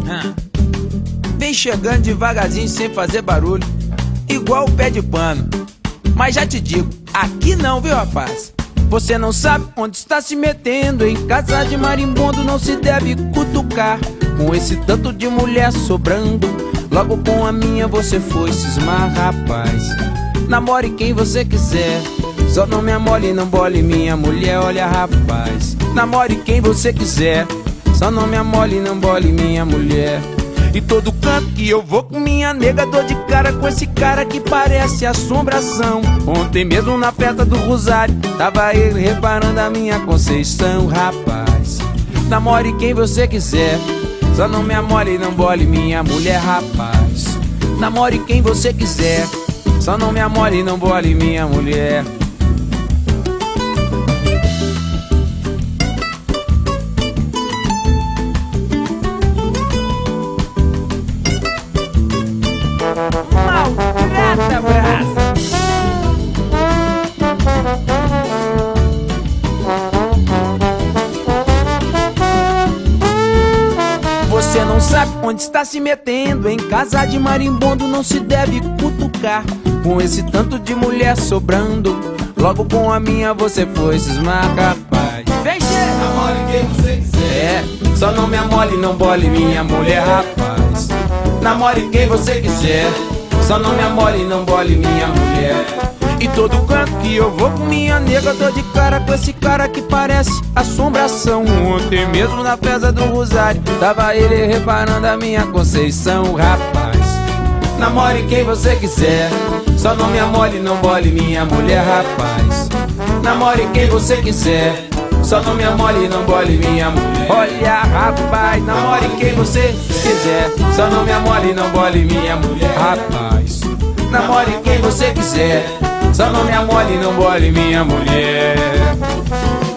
Vem chegando devagarzinho sem fazer barulho, igual o pé de pano. Mas já te digo, aqui não, viu, rapaz? Você não sabe onde está se metendo. Em casa de marimbondo não se deve cutucar. Com esse tanto de mulher sobrando, logo com a minha você foi cismar, rapaz. Namore quem você quiser, só não me amole e não bole minha mulher. Olha, rapaz, namore quem você quiser, só não me amole e não bole minha mulher. E todo canto que eu vou com minha nega, dou de cara com esse cara que parece assombração. Ontem mesmo na festa do Rosário, tava ele reparando a minha Conceição, rapaz. Namore quem você quiser, só não me amole e não bole minha mulher, rapaz. Namore quem você quiser, só não me amole e não bole minha mulher. Maltrata, braça! Você não sabe onde está se metendo. Em casa de marimbondo não se deve cutucar. Com esse tanto de mulher sobrando, logo com a minha você foi cismar, rapaz. Vem, chega! Namore quem você quiser, Só não me amole e não bole minha mulher, rapaz. Namore quem você quiser, só não me amole e não bole minha mulher. E todo canto que eu vou com minha nega, dou de cara com esse cara que parece assombração. Ontem mesmo na festa do Rosário, tava ele reparando a minha Conceição, rapaz. Namore quem você quiser, só não me amole e não bole minha mulher, rapaz. Namore quem você quiser, só não me amole e não bole minha mulher. Olha, rapaz, namore quem você quiser, só não me amole e não bole minha mulher, rapaz. Namore quem você quiser, só não me amole e não bole minha mulher.